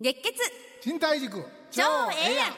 熱血賃貸塾超ええやん。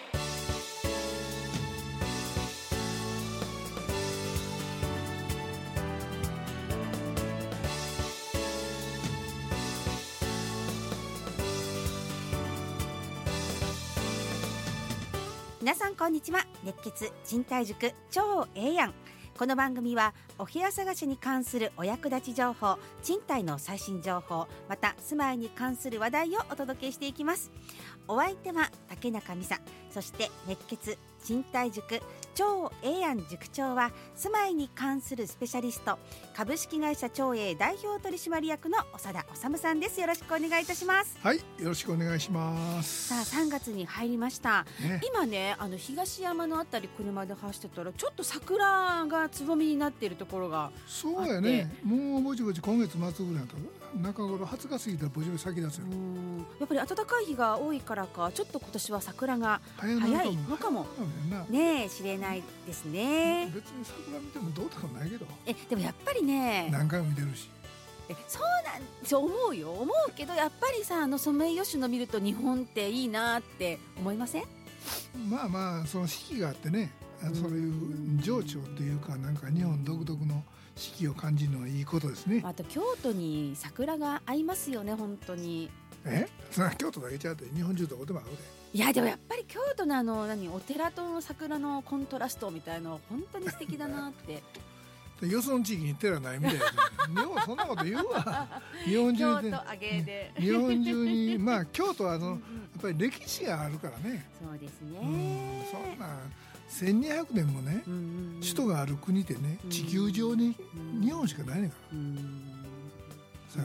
皆さんこんにちは。熱血賃貸塾超ええやん。この番組はお部屋探しに関するお役立ち情報、賃貸の最新情報、また住まいに関する話題をお届けしていきます。お相手は竹中美沙、そして熱血賃貸塾超ええやん塾長は住まいに関するスペシャリスト、株式会社超え代表取締役の長田治さんです。よろしくお願いいたします。 はい、よろしくお願いします。 さあ3月に入りました、今ね東山のあたり車で走ってたらちょっと桜がつぼみになっているところがあって、 そうやね、もうぼちぼち今月末ぐらいと中頃20日過ぎたらぼちぼち咲き出すよ。 やっぱり暖かい日が多いからかちょっと今年は桜が早いのかもねしれないですね。 別に桜見てもどうとかないけど、 でもやっぱりね何回も見てるし、 そう思うけどやっぱりさソメイヨシノ見ると日本っていいなって思いません？ まあまあその四季があってね、そういう情緒っていうかなんか日本独特の四季を感じるのはいいことですね。 あと京都に桜が合いますよね本当に。 それは京都だけちゃうって日本中どこでも合うで。 いやでもやっぱり京都のお寺との桜のコントラストみたいなの本当に素敵だなってよその地域に寺ないみたいな日本そんなこと言うわ日本中で京都あげで日本中にまあ京都はやっぱり歴史があるからね。 そうですね、 そんな1200年もね、首都がある国ってね、地球上に日本しかないねんから。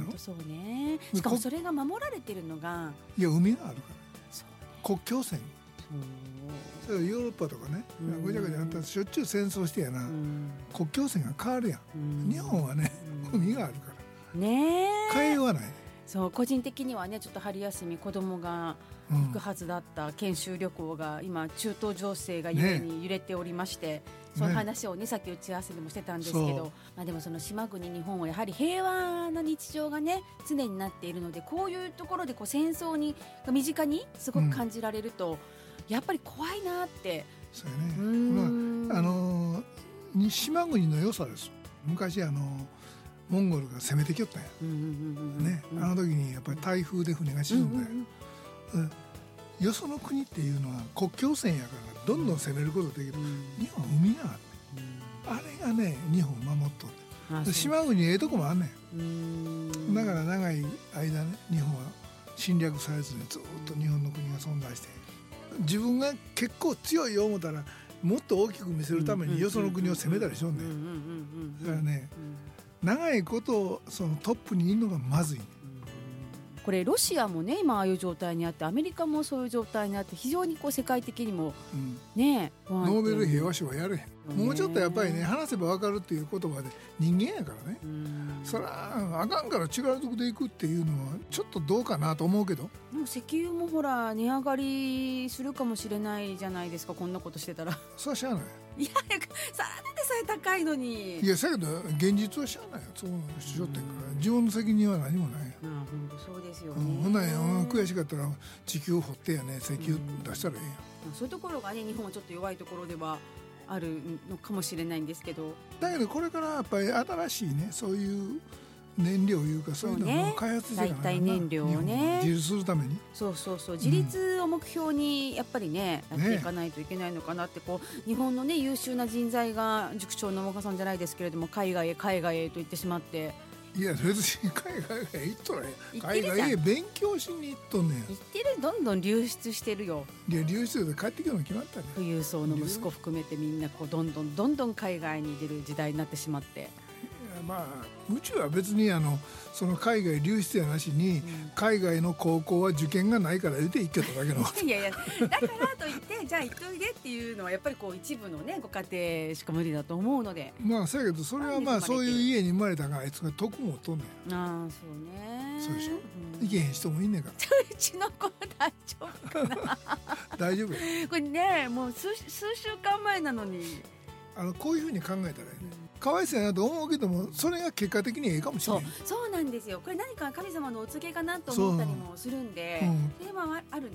そうね。しかもそれが守られてるのが海があるから、国境線。ヨーロッパとかね、ごちゃごちゃあったらしょっちゅう戦争してやな、国境線が変わるやん。日本はね、海があるからね、変えようがない。 そう個人的にはねちょっと春休み子供が行くはずだった研修旅行が今中東情勢がゆえに揺れておりまして、その話をねさっき打ち合わせでもしてたんですけど、でもその島国日本はやはり平和な日常がね常になっているので、こういうところで戦争が身近にすごく感じられると、やっぱり怖いなって。 そうやね、島国の良さです。昔モンゴルが攻めてきよったんや、あの時にやっぱり台風で船が沈んだよ、よその国っていうのは国境線やからどんどん攻めることできる、日本は海があって、あれがね日本を守っとる。島国ええとこもあんねん。だから長い間ね日本は侵略されずにずっと日本の国が存在して、自分が結構強いよ思ったらもっと大きく見せるためによその国を攻めたりしよんねん。だからね、長いことそのトップにいるのがまずい。 これロシアもね今ああいう状態にあって、アメリカもそういう状態にあって、非常に世界的にもね、 ノーベル平和賞はやれへん。もうちょっとやっぱりね話せば分かるっていう言葉で人間やからね、そらあかんから違うとこで行くっていうのはちょっとどうかなと思うけど、 でも石油もほら値上がりするかもしれないじゃないですか、こんなことしてたら。 それはしゃあない。 いやさらでさえ高いのに。 いやだけど現実はしゃあないよ。そうしよってんから自分の責任は何もない。 本当そうですよね。 ほんなら悔しかったら地球掘ってやね石油出したらええやん。 そういうところがね日本はちょっと弱いところではあるのかもしれないんですけど、 だけどこれからやっぱり新しいねそういう燃料いうかそういうのを開発していかない代替燃料をね自立するために、 自立を目標にやっぱりねやっていかないといけないのかなって、日本のね優秀な人材が塾長の岡さんじゃないですけれども海外へと言ってしまって。 いや別に海外へ行っとらへん。海外へ勉強しに行っとんねん。 行ってる。どんどん流出してるよ。 いや流出で帰ってきるの決まったね。 富裕層の息子含めてみんなどんどん海外に出る時代になってしまって、 まあうちは別にその海外流出やなしに、海外の高校は受験がないから言うて行けただけのいやだからといってじゃあ行っといでっていうのはやっぱり一部のねご家庭しか無理だと思うので、 まあそうやけどそれはまあそういう家に生まれたがあいつが得もとんねん。 そうね。 そうでしょ、行けへん人もいんねんからうちの子大丈夫かな大丈夫や。 これねもう数週間前なのにこういうふうに考えたらね、かわいそうやなと思うけども、それが結果的にええかもしれない。 そうなんですよ。これ何か神様のお告げかなと思ったりもするんで、であ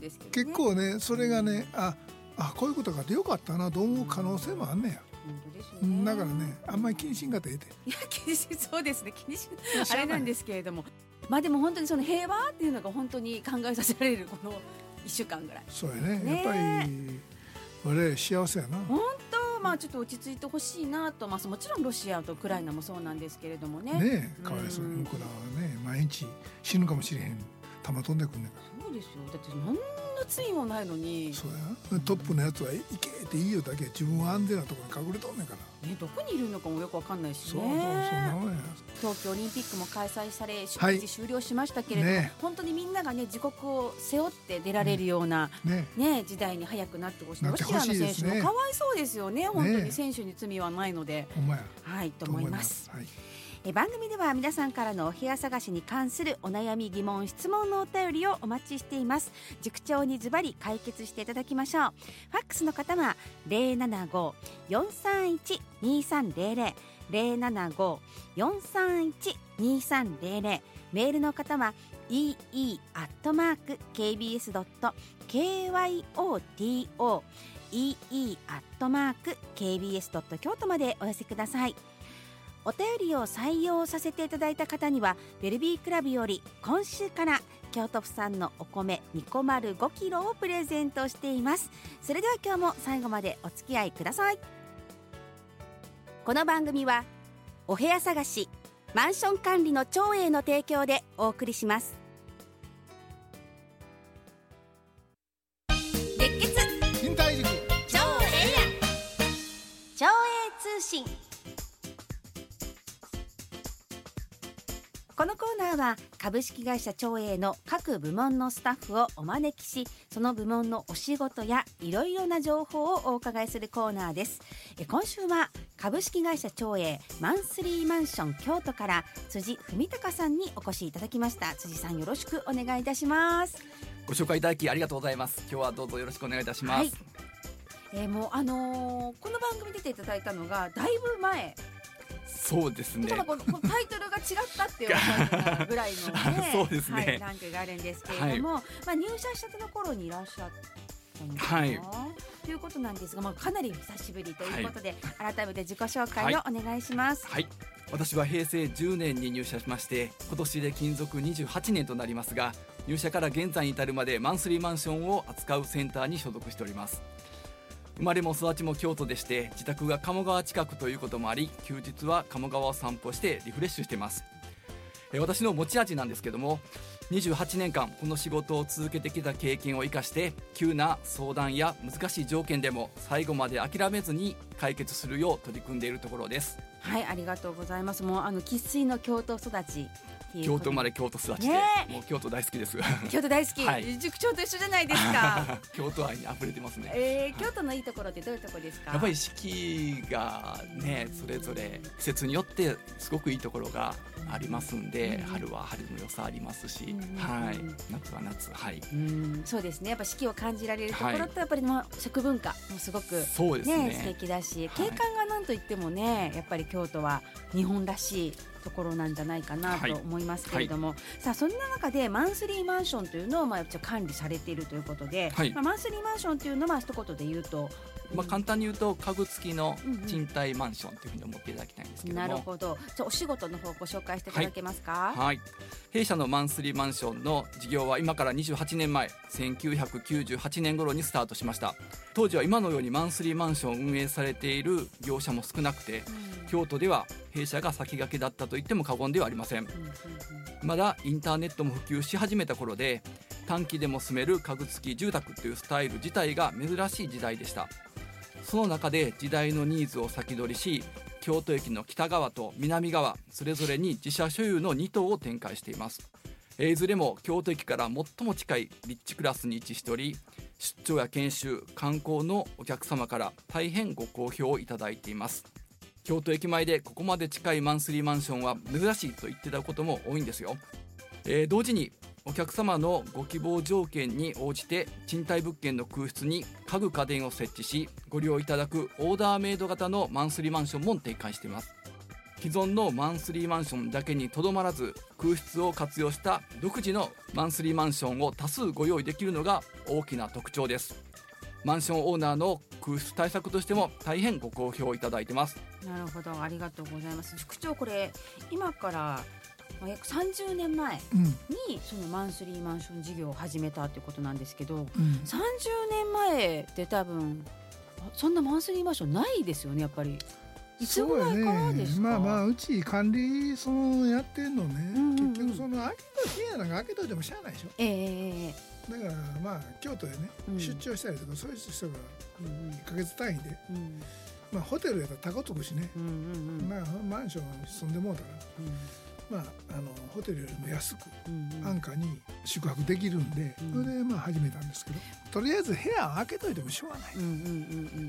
ですけどね。 結構ねそれがね、こういうことがあってよかったなと思う可能性もあんねや。 本当ですね。 だからねあんまり気にしんかったらええて。 いや気にしそうですね、気にしあれなんですけれども、でも本当にその平和っていうのが本当に考えさせられるこの1週間ぐらい。 そうやね、やっぱり俺幸せやな。 本当ちょっと落ち着いてほしいなと、もちろんロシアとウクライナもそうなんですけれどもね。 ねえかわいそうに、僕らはね毎日死ぬかもしれへん弾飛んでくんねんから。 そうですよ、だって何の罪もないのに。 そうや、トップのやつは行けって言いよだけ自分は安全なところに隠れとんねんから、 どこにいるのかもよくわかんないしね。 そんなもんや。 東京オリンピックも開催され祝日終了しましたけれども、本当にみんながね自国を背負って出られるような、時代に早くなってほしい。ロシアの選手もかわいそうですよね。本当に選手に罪はないので、と思います。番組では皆さんからのお部屋探しに関するお悩み疑問質問のお便りをお待ちしています。塾長にズバリ解決していただきましょう。ファックスの方は 075-431-2300 075-431-2300、メールの方は ee@kbs.kyoto ee@kbs.kyoto までお寄せください。お便りを採用させていただいた方にはベルビークラブより今週から京都府産のお米ニコマル5キロをプレゼントしています。それでは今日も最後までお付き合いください。この番組はお部屋探しマンション管理の長英の提供でお送りします。熱血新体塾長英長英通信。このコーナーは株式会社長英の各部門のスタッフをお招きし、その部門のお仕事やいろいろな情報をお伺いするコーナーです。今週は株式会社長英マンスリーマンション京都から辻文隆さんにお越しいただきました。辻さん、よろしくお願いいたします。 ご紹介いただきありがとうございます。今日はどうぞよろしくお願いいたします。 もうこの番組出ていただいたのがだいぶ前。 そうですね。 ちょっとこのタイトルが違ったっていうぐらいのねそうですね、 ランクがあるんですけれども、入社したての頃にいらっしゃったのかな、ということなんですが、かなり久しぶりということで、改めて自己紹介をお願いします。 私は平成10年に入社しまして、今年で勤続28年となりますが、入社から現在に至るまでマンスリーマンションを扱うセンターに所属しております。生まれも育ちも京都でして、自宅が鴨川近くということもあり、休日は鴨川を散歩してリフレッシュしています。私の持ち味なんですけども、28年間この仕事を続けてきた経験を生かして、急な相談や難しい条件でも最後まで諦めずに解決するよう取り組んでいるところです。 ありがとうございます。もう生粋の京都育ち、 京都生まれ京都育ちで、もう京都大好きです。 京都大好き、塾長と一緒じゃないですか。 京都愛に溢れてますね。 京都のいいところってどういうところですか？ やっぱり四季がね、それぞれ季節によってすごくいいところがありますんで、春は春の良さありますし、夏は夏、 そうですね。やっぱ四季を感じられるところと、やっぱり食文化もすごくそうですね、 素敵だし、景観がなんといってもね、やっぱり京都は日本らしいところなんじゃないかなと思いますけれども、さあそんな中でマンスリーマンションというのを管理されているということで、マンスリーマンションというのは一言で言うと、 簡単に言うと家具付きの賃貸マンションというふうに思っていただきたいんですけども、 なるほど。じゃあお仕事の方ご紹介していただけますか？ 弊社のマンスリーマンションの事業は今から28年前、1998年頃にスタートしました。当時は今のようにマンスリーマンションを運営されている業者も少なくて、京都では弊社が先駆けだったと言っても過言ではありません。まだインターネットも普及し始めた頃で、短期でも住める家具付き住宅というスタイル自体が珍しい時代でした。その中で時代のニーズを先取りし、京都駅の北側と南側それぞれに自社所有の2棟を展開しています。いずれも京都駅から最も近い立地クラスに位置しており、出張や研修観光のお客様から大変ご好評をいただいています。京都駅前でここまで近いマンスリーマンションは珍しいと言っていただくことも多いんですよ。同時にお客様のご希望条件に応じて賃貸物件の空室に家具家電を設置し、ご利用いただくオーダーメイド型のマンスリーマンションも展開しています。 既存のマンスリーマンションだけにとどまらず、空室を活用した独自のマンスリーマンションを多数ご用意できるのが大きな特徴です。マンションオーナーの空室対策としても大変ご好評いただいてます。 なるほど、ありがとうございます。副長、これ今から約30年前にそのマンスリーマンション事業を始めたということなんですけど、30年前って多分そんなマンスリーマンションないですよね。やっぱりいつぐらいからですか？ うち管理やってんのね、結局開けと部屋なんか開けといてもしゃあないでしょ。だから京都へね、出張したりとかそういう人が1ヶ月単位で、ホテルやったら高つくしね、マンションに住んでもうたら、ホテルよりも安く安価に宿泊できるんで、それで始めたんですけど、とりあえず部屋を開けといてもしょうがない。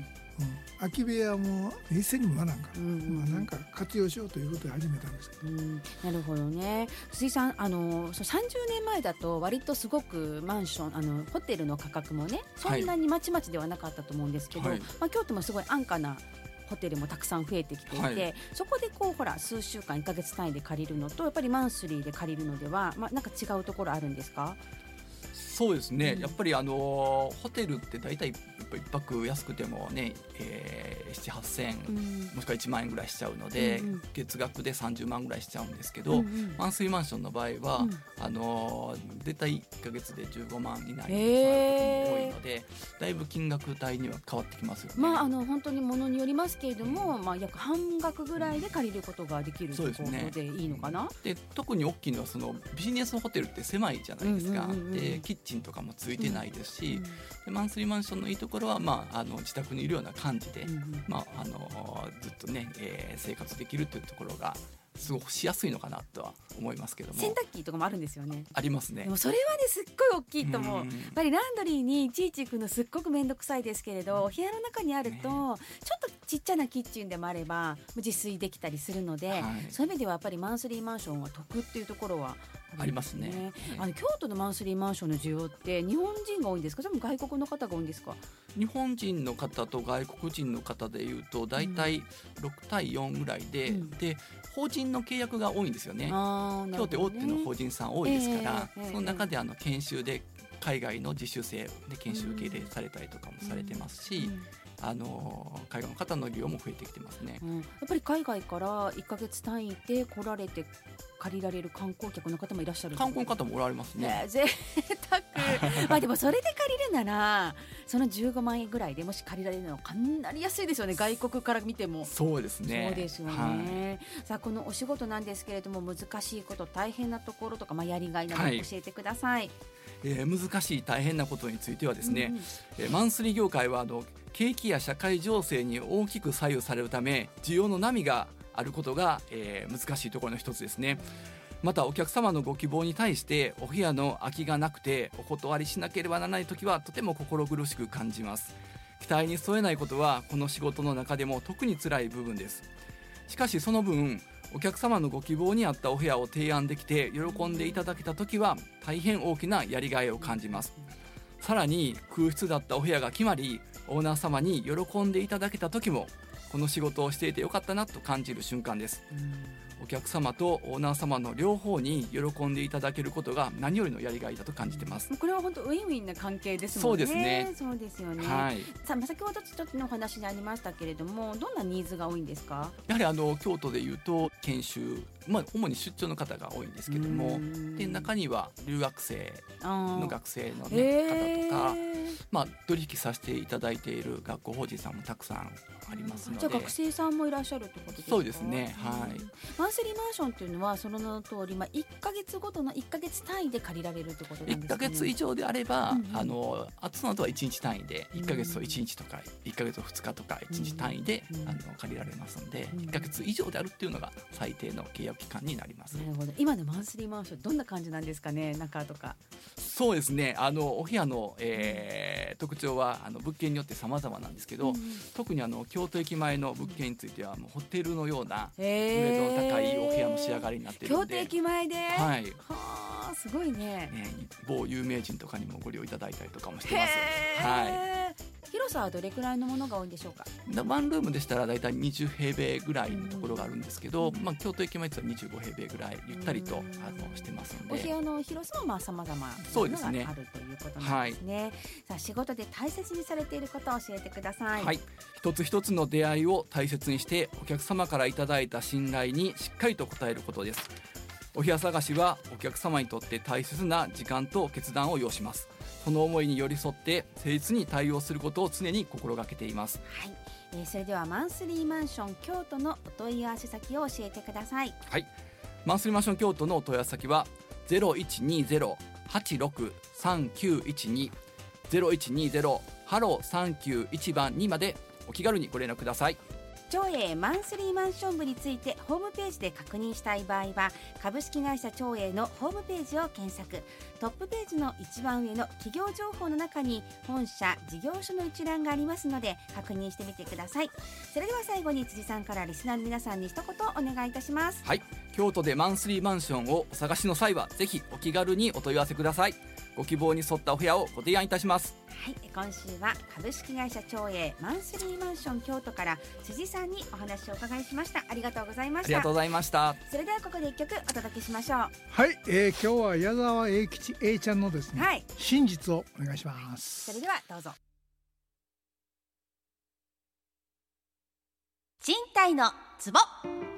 空き部屋も一斉にもならんから、なんか活用しようということで始めたんですけど、 なるほどね。鈴井さん、30年前だと割とすごくマンションホテルの価格もねそんなにまちまちではなかったと思うんですけど、京都もすごい安価なホテルもたくさん増えてきていて、そこで数週間1ヶ月単位で借りるのとやっぱりマンスリーで借りるのでは、なんか違うところあるんですか？ そうですね、やっぱりホテルって大体1泊安くてもね、7、8千、もしくは1万円ぐらいしちゃうので、月額で30万ぐらいしちゃうんですけど、マンスリーマンションの場合は、大体1ヶ月で15万以内に収まることも多いので、だいぶ金額帯には変わってきますよね。 本当にものによりますけれども、約半額ぐらいで借りることができるということでいいのかな。 で特に大きいのはビジネスホテルって狭いじゃないですか。でキッチンとかもついてないですし、でマンスリーマンションのいいところは、自宅にいるような感じで、ずっとね、生活できるというところがすごくしやすいのかなとは思いますけども。 洗濯機とかもあるんですよね。 ありますね。 でもそれはねすっごい大きいと思う。やっぱりランドリーにいちいち行くのすっごく面倒くさいですけれど、お部屋の中にあると、ちょっとちっちゃなキッチンでもあれば自炊できたりするので、そういう意味ではやっぱりマンスリーマンションは得っていうところはありますね。 京都のマンスリーマンションの需要って日本人が多いんですか？それとも外国の方が多いんですか？ 日本人の方と外国人の方でいうとだいたい6対4ぐらいで、で法人の契約が多いんですよね。京都大手の法人さん多いですから、その中で研修で海外の実習生で研修受け入れされたりとかもされてますし、海外の方の利用も増えてきてますね。 やっぱり海外から1ヶ月単位で来られて借りられる観光客の方もいらっしゃる。 観光の方もおられますね。 贅沢でもそれで借りるならその15万円ぐらいでもし借りられるのはかなり安いですよね。外国から見ても。 そうですね。 そうですよね。さあこのお仕事なんですけれども、難しいこと大変なところとか、やりがいなど教えてください。 難しい大変なことについてはですね、マンスリー業界は景気や社会情勢に大きく左右されるため、需要の波があることが、難しいところの一つですね。またお客様のご希望に対してお部屋の空きがなくてお断りしなければならないときはとても心苦しく感じます。期待に添えないことはこの仕事の中でも特に辛い部分です。しかしその分、お客様のご希望に合ったお部屋を提案できて喜んでいただけたときは大変大きなやりがいを感じます。さらに空室だったお部屋が決まり、オーナー様に喜んでいただけたときもこの仕事をしていてよかったなと感じる瞬間です。お客様とオーナー様の両方に喜んでいただけることが何よりのやりがいだと感じてます。 これは本当ウィンウィンな関係ですもんね。 そうですね。 そうですよね。さあ先ほどちょっとのお話にありましたけれども、どんなニーズが多いんですか？ やはり京都でいうと研修、主に出張の方が多いんですけども、で中には留学生の学生の、方とか、取引させていただいている学校法人さんもたくさんありますので。 じゃあ学生さんもいらっしゃるってことですか？ そうですね。 マンスリーマンションというのはその名の通り、1ヶ月ごとの1ヶ月単位で借りられるってことなんですかね。 1ヶ月以上であれば、その後は1日単位で1ヶ月と1日とか1ヶ月と2日とか1日単位で、借りられますので、1ヶ月以上であるっていうのが最低の契約期間になります。 なるほど。今のマンスリーマンションどんな感じなんですかね、中とか。 そうですね、お部屋の、特徴は物件によって様々なんですけど、特に京都駅前の物件についてはもうホテルのようなグレードの高いお部屋の仕上がりになっているので。 京都駅前で、 はい、 はあ、すごいね。 某有名人とかにもご利用いただいたりとかもしてます。はい。 広さはどれくらいのものが多いんでしょうか？ ワンルームでしたらだいたい20平米ぐらいのところがあるんですけど、京都駅前とは25平米ぐらいゆったりとしてますので、 お部屋の広さは様々なそうですね、 ものがあるということなんですね。さあ、仕事で大切にされていることを教えてください。 はい、一つ一つの出会いを大切にしてお客様からいただいた信頼にしっかりと応えることです。お部屋探しはお客様にとって大切な時間と決断を要します。その思いに寄り添って誠実に対応することを常に心がけています。 はい、それではマンスリーマンション京都のお問い合わせ先を教えてください。 はい、マンスリーマンション京都のお問い合わせ先は 0120-863912 0120 ハロー391番2までお気軽にご連絡ください。 長英マンスリーマンション部についてホームページで確認したい場合は株式会社長英のホームページを検索。トップページの一番上の企業情報の中に本社事業所の一覧がありますので確認してみてください。それでは最後に辻さんからリスナーの皆さんに一言お願いいたします。 はい、京都でマンスリーマンションをお探しの際はぜひお気軽にお問い合わせください。ご希望に沿ったお部屋をご提案いたします。 はい、今週は株式会社長英マンスリーマンション京都から辻さんにお話をお伺いしました。ありがとうございました。 ありがとうございました。 それではここで一曲お届けしましょう。 はい、今日は矢沢永吉 A ちゃんのですね、 はい、 真実をお願いします。 それではどうぞ。賃貸のツボ。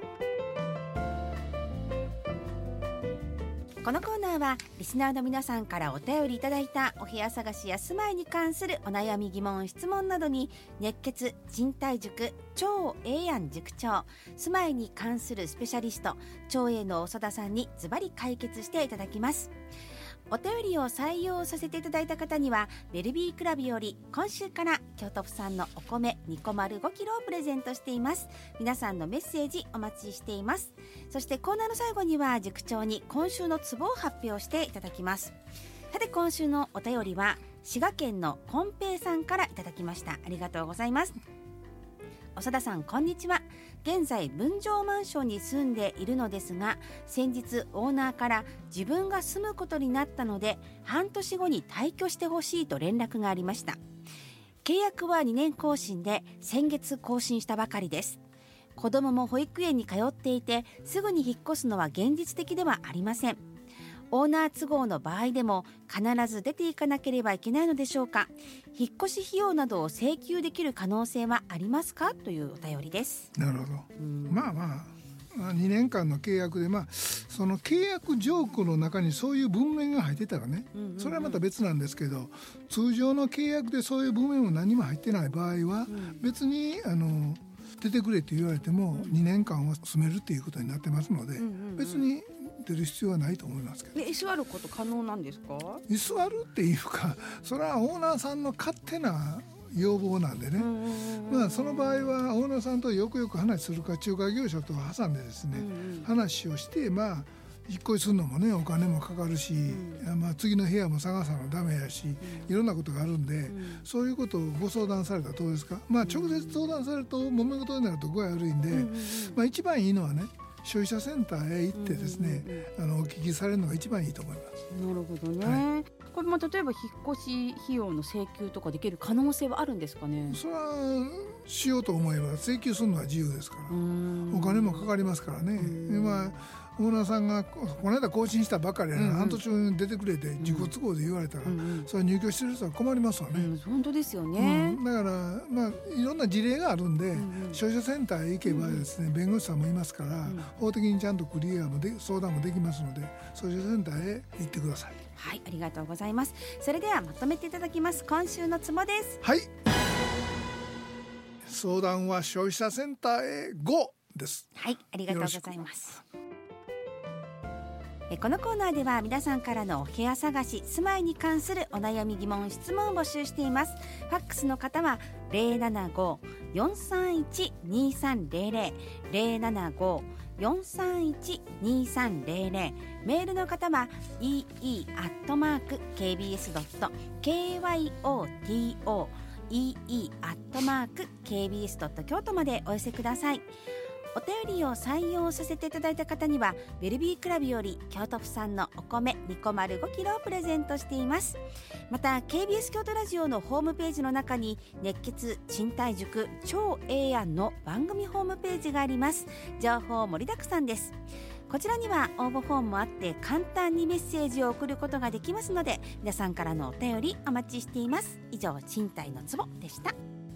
このコーナーはリスナーの皆さんからお便りいただいたお部屋探しや住まいに関するお悩み疑問質問などに熱血賃貸塾超英安塾長住まいに関するスペシャリスト長英の長田さんにズバリ解決していただきます。お便りを採用させていただいた方にはベルビークラブより今週から京都府産のお米2個丸5キロをプレゼントしています。皆さんのメッセージお待ちしています。そしてコーナーの最後には塾長に今週のツボを発表していただきます。さて今週のお便りは滋賀県のこんぺいさんからいただきました。ありがとうございます。長田さんこんにちは。現在分譲マンションに住んでいるのですが先日オーナーから自分が住むことになったので半年後に退去してほしいと連絡がありました。契約は2年更新で先月更新したばかりです。子供も保育園に通っていてすぐに引っ越すのは現実的ではありません。オーナー都合の場合でも必ず出ていかなければいけないのでしょうか。引っ越し費用などを請求できる可能性はありますかというお便りです。 なるほど、まあ2年間の契約で、その契約条項の中にそういう文面が入ってたらね、それはまた別なんですけど通常の契約でそういう文面も何も入ってない場合は、別に出てくれって言われても2年間は住めるっていうことになってますので、別に出る必要はないと思いますけど。 居座ること可能なんですか？ 居座るっていうかそれはオーナーさんの勝手な要望なんでね、その場合はオーナーさんとよくよく話するか仲介業者と挟んでですね、話をして引っ越しするのもねお金もかかるし、次の部屋も探さなダメやし、いろんなことがあるんで、そういうことをご相談されたらどうですか。直接相談されると揉め事になると具合悪いんで、一番いいのはね消費者センターへ行ってですね、お聞きされるのが一番いいと思います。 なるほどね、これ例えば引っ越し費用の請求とかできる可能性はあるんですかね。 それはしようと思えば請求するのは自由ですから、お金もかかりますからね。オーナーさんがこの間更新したばかりや半年に出てくれて自己都合で言われたら、それ入居してる人は困りますわね。 本当ですよね、 だからいろんな事例があるんで、消費者センターへ行けばですね、弁護士さんもいますから、法的にちゃんとクリアも相談もできますので消費者センターへ行ってください。 はい、ありがとうございます。それではまとめていただきます。今週のツボです。 はい、相談は消費者センターへ GO です。 はい、ありがとうございます。このコーナーでは皆さんからのお部屋探し住まいに関するお悩み疑問質問を募集しています。ファックスの方は 075-431-2300 075-431-2300 メールの方は ee@kbs.kyoto ee@kbs.kyoto までお寄せください。 お便りを採用させていただいた方にはベルビークラブより京都府産のお米205キロをプレゼントしています。また KBS 京都ラジオのホームページの中に熱血賃貸塾超ええやんの番組ホームページがあります。情報盛りだくさんです。こちらには応募フォームもあって簡単にメッセージを送ることができますので、皆さんからのお便りお待ちしています。以上、賃貸のツボでした。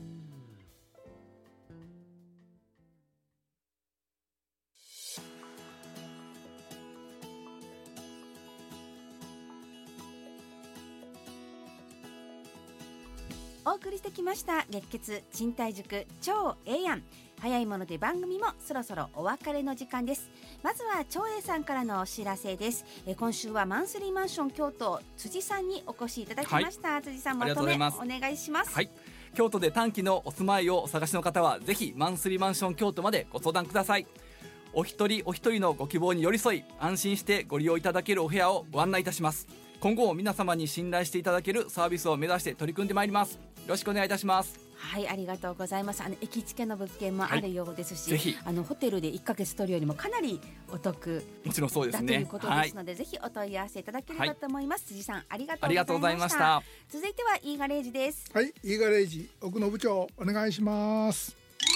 お送りしてきました熱血賃貸塾超ええやん。早いもので番組もそろそろお別れの時間です。まずは超英さんからのお知らせです。今週はマンスリーマンション京都辻さんにお越しいただきました。辻さん、まとめお願いします。 はい、京都で短期のお住まいをお探しの方はぜひマンスリーマンション京都までご相談ください。お一人お一人のご希望に寄り添い、安心してご利用いただけるお部屋をご案内いたします。今後も皆様に信頼していただけるサービスを目指して取り組んでまいります。よろしくお願いいたします。 はい、ありがとうございます。駅近の物件もあるようですし、 ぜひホテルで1ヶ月取るよりもかなりお得もちろんそうですねだということですので、ぜひお問い合わせいただければと思います。辻さん、ありがとうございました。続いては E ガレージです。 はい、E ガレージ奥野部長お願いします。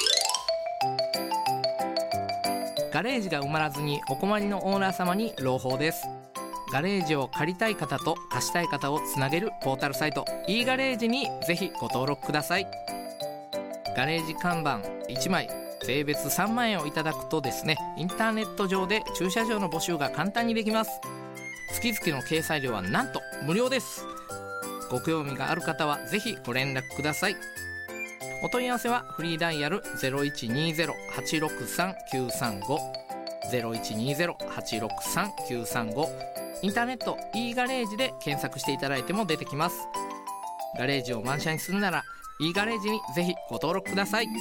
ガレージが埋まらずにお困りのオーナー様に朗報です。ガレージを借りたい方と貸したい方をつなげるポータルサイト E ガレージにぜひご登録ください。ガレージ看板1枚税別3万円をいただくとですね、インターネット上で駐車場の募集が簡単にできます。月々の掲載料はなんと無料です。ご興味がある方はぜひご連絡ください。お問い合わせはフリーダイヤル 0120-863-935 0120-863-935、インターネット E ガレージで検索していただいても出てきます。ガレージを満車にするなら E ガレージにぜひご登録ください。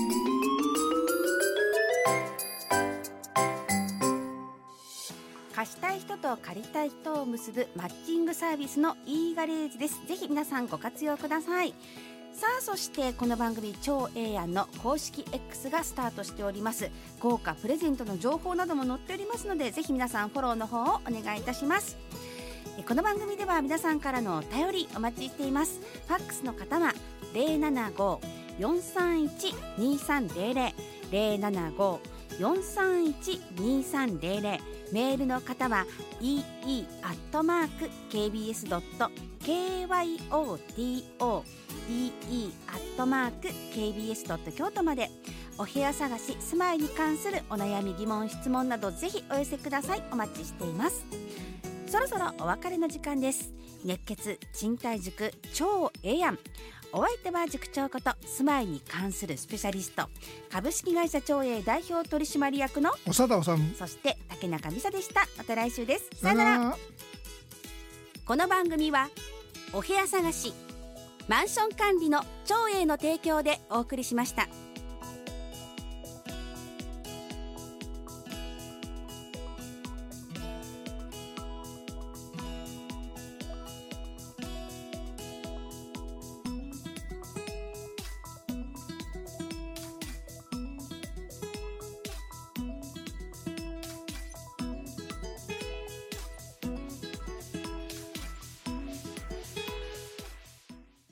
貸したい人と借りたい人を結ぶマッチングサービスの E ガレージです。ぜひ皆さんご活用ください。さあ、そしてこの番組超ええやんの公式 X がスタートしております。豪華プレゼントの情報なども載っておりますので、ぜひ皆さんフォローの方をお願いいたします。この番組では皆さんからのお便りお待ちしています。ファックスの方は 075-431-2300 075-431-2300、メールの方は ee@kbs.kyoto de@kbs.kyoto まで。お部屋探し、住まいに関するお悩み、疑問、質問などぜひお寄せください。お待ちしています。そろそろお別れの時間です。熱血賃貸塾超ええやん。お相手は塾長こと住まいに関するスペシャリスト、株式会社超英代表取締役の長田治、 そして竹中美沙でした。また来週です。さよなら。この番組はお部屋探し、マンション管理の超英の提供でお送りしました。